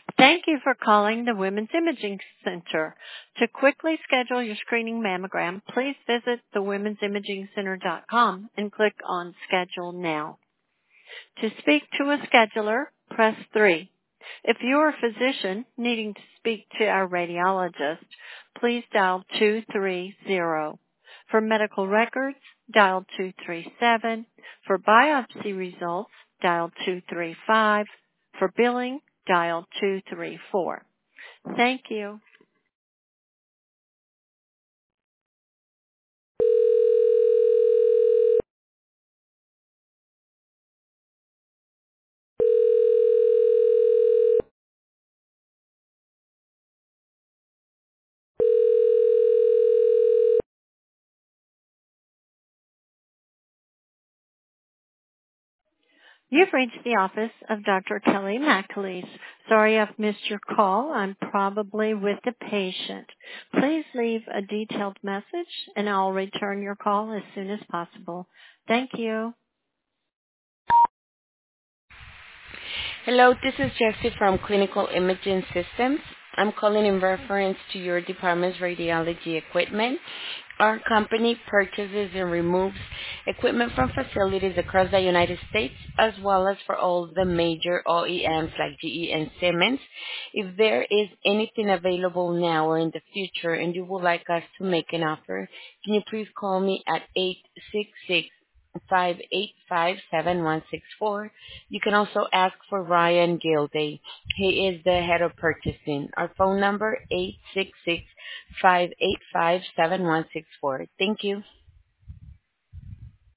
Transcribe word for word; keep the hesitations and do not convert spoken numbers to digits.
Thank you for calling the Women's Imaging Center. To quickly schedule your screening mammogram, please visit the womens imaging center dot com and click on Schedule Now. To speak to a scheduler, press three. If you are a physician needing to speak to our radiologist, please dial two three zero. For medical records, dial two three seven. For biopsy results, dial two three five. For billing, dial two three four. Thank you. You've reached the office of Doctor Kelly McAleese. Sorry I've missed your call. I'm probably with the patient. Please leave a detailed message and I'll return your call as soon as possible. Thank you. Hello, this is Jessie from Clinical Imaging Systems. I'm calling in reference to your department's radiology equipment. Our company purchases and removes equipment from facilities across the United States as well as for all the major O E Ms like G E and Siemens. If there is anything available now or in the future and you would like us to make an offer, can you please call me at eight six six, five eight five, seven one six four. You can also ask for Ryan Gilday. He is the head of purchasing. Our phone number eight six six, five eight five, seven one six four. Thank you.